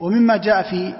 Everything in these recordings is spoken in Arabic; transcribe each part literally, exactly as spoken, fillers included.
ومما جاء في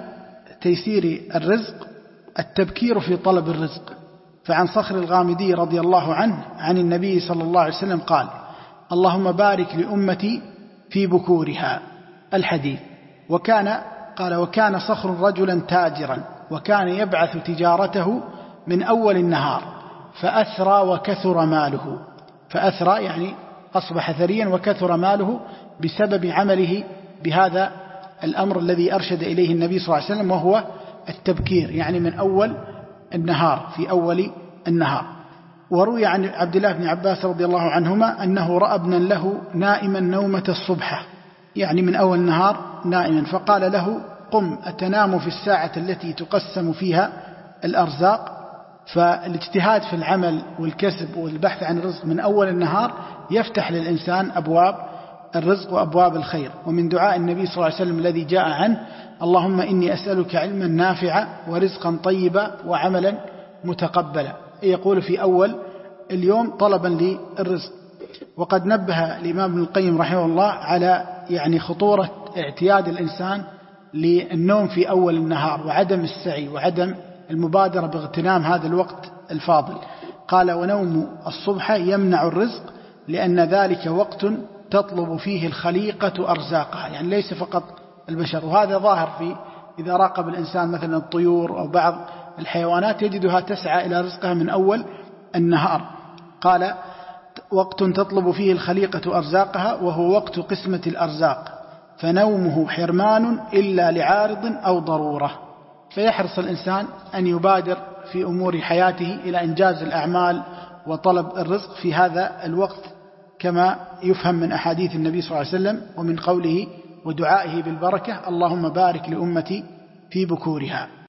تيسير الرزق التبكير في طلب الرزق. فعن صخر الغامدي رضي الله عنه عن النبي صلى الله عليه وسلم قال: اللهم بارك لأمتي في بكورها، الحديث. وكان قال وكان صخر رجلا تاجرا، وكان يبعث تجارته من أول النهار، فأثرى وكثر ماله. فأثرى يعني أصبح ثريا وكثر ماله بسبب عمله بهذا الأمر الذي أرشد إليه النبي صلى الله عليه وسلم، وهو التبكير، يعني من أول النهار، في أول النهار. وروي عن عبد الله بن عباس رضي الله عنهما أنه رأى ابنا له نائما نومة الصبحة، يعني من أول النهار نائما، فقال له: قم أتنام في الساعة التي تقسم فيها الأرزاق؟ فالاجتهاد في العمل والكسب والبحث عن الرزق من أول النهار يفتح للإنسان أبواب الرزق وأبواب الخير. ومن دعاء النبي صلى الله عليه وسلم الذي جاء عنه: اللهم إني أسألك علما نافعا ورزقا طيبا وعملا متقبلا، يقول في أول اليوم طلبا للرزق. وقد نبه الإمام ابن القيم رحمه الله على يعني خطورة اعتياد الإنسان للنوم في أول النهار، وعدم السعي وعدم المبادرة باغتنام هذا الوقت الفاضل. قال: ونوم الصبح يمنع الرزق، لأن ذلك وقت تطلب فيه الخليقة أرزاقها، يعني ليس فقط البشر. وهذا ظاهر في إذا راقب الإنسان مثلا الطيور أو بعض الحيوانات يجدها تسعى إلى رزقها من أول النهار. قال: وقت تطلب فيه الخليقة أرزاقها، وهو وقت قسمة الأرزاق، فنومه حرمان إلا لعارض أو ضرورة. فيحرص الإنسان أن يبادر في أمور حياته إلى إنجاز الأعمال وطلب الرزق في هذا الوقت، كما يفهم من أحاديث النبي صلى الله عليه وسلم ومن قوله ودعائه بالبركة: اللهم بارك لأمتي في بكورها.